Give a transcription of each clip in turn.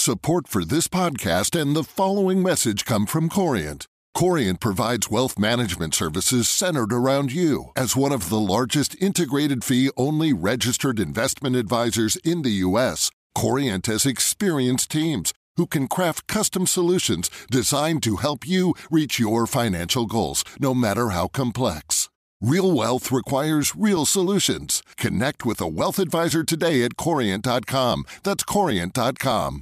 Support for this podcast and the following message come from Corient. Corient provides wealth management services centered around you. As one of the largest integrated fee-only registered investment advisors in the U.S., Corient has experienced teams who can craft custom solutions designed to help you reach your financial goals, no matter how complex. Real wealth requires real solutions. Connect with a wealth advisor today at Corient.com. That's Corient.com.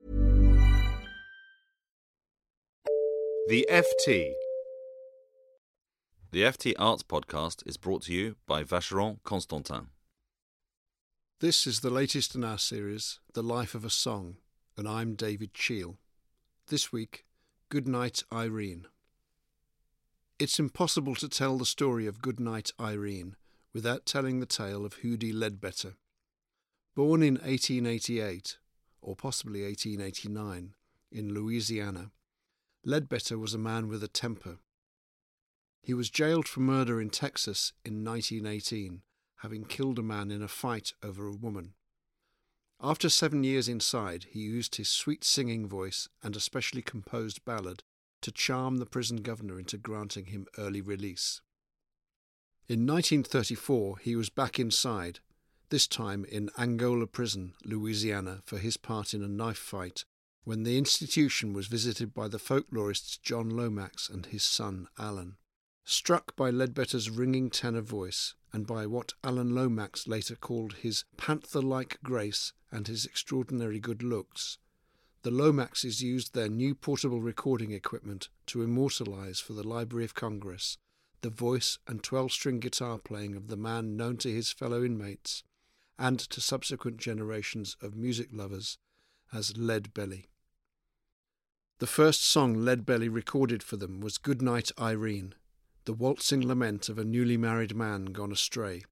The FT. The FT Arts Podcast is brought to you by Vacheron Constantin. This is the latest in our series, The Life of a Song, and I'm David Cheel. This week, Goodnight Irene. It's impossible to tell the story of Goodnight Irene without telling the tale of Huddie Ledbetter. Born in 1888, or possibly 1889, in Louisiana, Ledbetter was a man with a temper. He was jailed for murder in Texas in 1918, having killed a man in a fight over a woman. After 7 years inside, he used his sweet singing voice and a specially composed ballad to charm the prison governor into granting him early release. In 1934, he was back inside, this time in Angola Prison, Louisiana, for his part in a knife fight, when the institution was visited by the folklorists John Lomax and his son Alan. Struck by Ledbetter's ringing tenor voice and by what Alan Lomax later called his panther-like grace and his extraordinary good looks, the Lomaxes used their new portable recording equipment to immortalise for the Library of Congress the voice and 12-string guitar playing of the man known to his fellow inmates and to subsequent generations of music lovers as Lead Belly. The first song Lead Belly recorded for them was Goodnight Irene, the waltzing lament of a newly married man gone astray.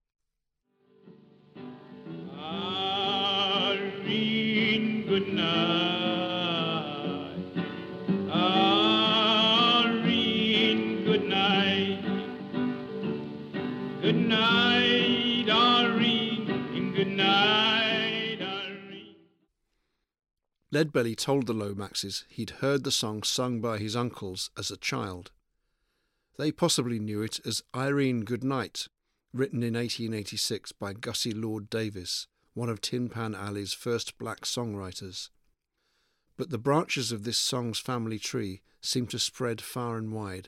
Irene, good night. Irene, good night. Good night, Irene, and good night, Irene. Leadbelly told the Lomaxes he'd heard the song sung by his uncles as a child. They possibly knew it as Irene Goodnight, written in 1886 by Gussie Lord Davis, one of Tin Pan Alley's first black songwriters. But the branches of this song's family tree seem to spread far and wide.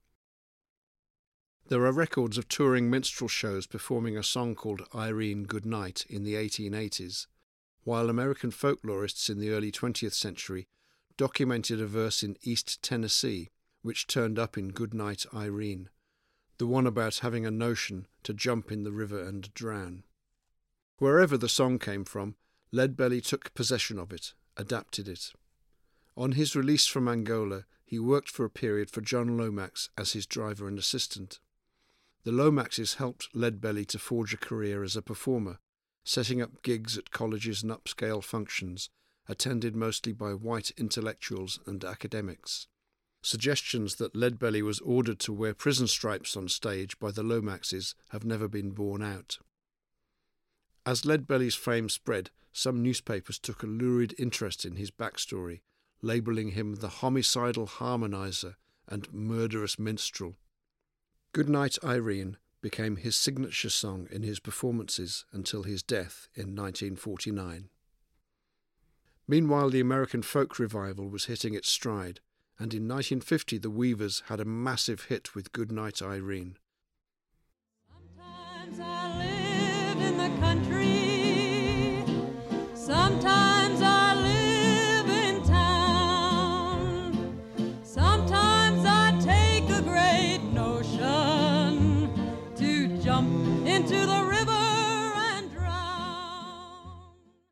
There are records of touring minstrel shows performing a song called Irene Goodnight in the 1880s, while American folklorists in the early 20th century documented a verse in East Tennessee which turned up in Goodnight Irene, the one about having a notion to jump in the river and drown. Wherever the song came from, Leadbelly took possession of it, adapted it. On his release from Angola, he worked for a period for John Lomax as his driver and assistant. The Lomaxes helped Leadbelly to forge a career as a performer, setting up gigs at colleges and upscale functions, attended mostly by white intellectuals and academics. Suggestions that Leadbelly was ordered to wear prison stripes on stage by the Lomaxes have never been borne out. As Leadbelly's fame spread, some newspapers took a lurid interest in his backstory, labelling him the homicidal harmonizer and murderous minstrel. Goodnight Irene became his signature song in his performances until his death in 1949. Meanwhile, the American folk revival was hitting its stride, and in 1950 the Weavers had a massive hit with Goodnight Irene. Sometimes I live in the country, sometimes I live in town, sometimes I take a great notion to jump into the river and drown.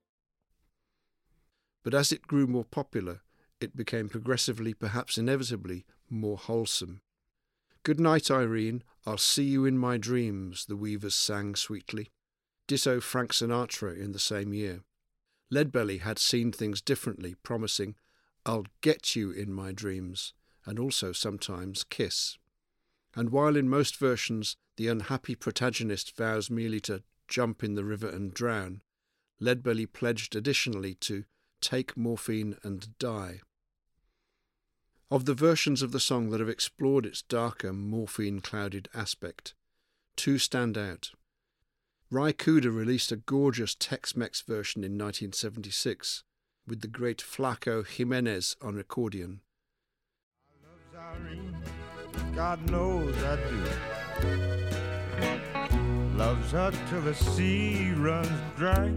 But as it grew more popular, it became progressively, perhaps inevitably, more wholesome. "Good night, Irene, I'll see you in my dreams," the Weavers sang sweetly. Ditto Frank Sinatra in the same year. Leadbelly had seen things differently, promising, "I'll get you in my dreams," and also sometimes kiss. And while in most versions the unhappy protagonist vows merely to jump in the river and drown, Leadbelly pledged additionally to Take Morphine and Die. Of the versions of the song that have explored its darker, morphine-clouded aspect, two stand out. Ry Cooder released a gorgeous Tex-Mex version in 1976 with the great Flaco Jimenez on accordion. God knows I do. Loves her till the sea runs dry.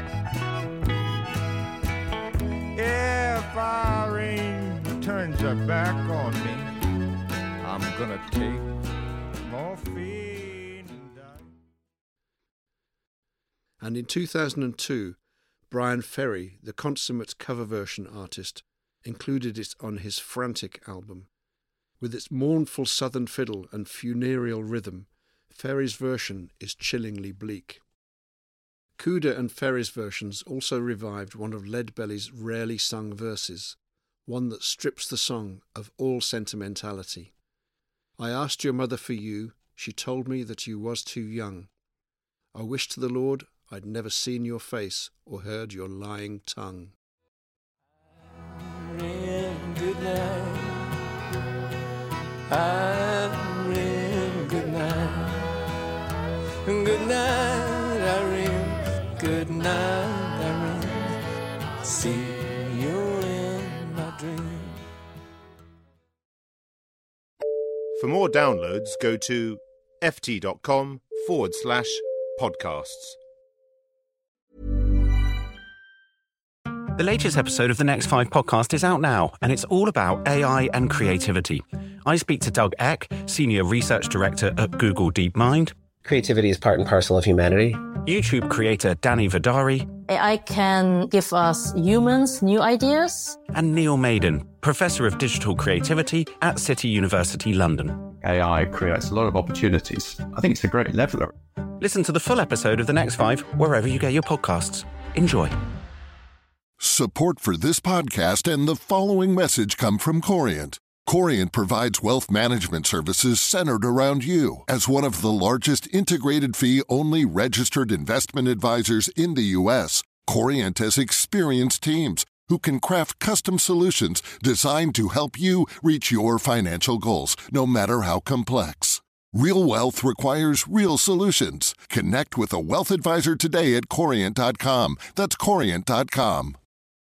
If Irene turns her back on me, I'm gonna take morphine and die. And in 2002, Brian Ferry, the consummate cover version artist, included it on his Frantic album. With its mournful southern fiddle and funereal rhythm, Ferry's version is chillingly bleak. Cooder and Ferry's versions also revived one of Leadbelly's rarely sung verses, one that strips the song of all sentimentality. I asked your mother for you, she told me that you was too young. I wish to the Lord I'd never seen your face or heard your lying tongue. Good night. Irene, good night. Good night, Irene. Good night, Irene. See you in my dream. For more downloads, go to ft.com/podcasts. The latest episode of the Next 5 podcast is out now, and it's all about AI and creativity. I speak to Doug Eck, Senior Research Director at Google DeepMind. Creativity is part and parcel of humanity. YouTube creator Danny Vidari. AI can give us humans new ideas. And Neil Maiden, Professor of Digital Creativity at City University London. AI creates a lot of opportunities. I think it's a great leveler. Listen to the full episode of The Next 5 wherever you get your podcasts. Enjoy. Support for this podcast and the following message come from Corient. Corient provides wealth management services centered around you. As one of the largest integrated fee-only registered investment advisors in the U.S., Corient has experienced teams who can craft custom solutions designed to help you reach your financial goals, no matter how complex. Real wealth requires real solutions. Connect with a wealth advisor today at Corient.com. That's Corient.com.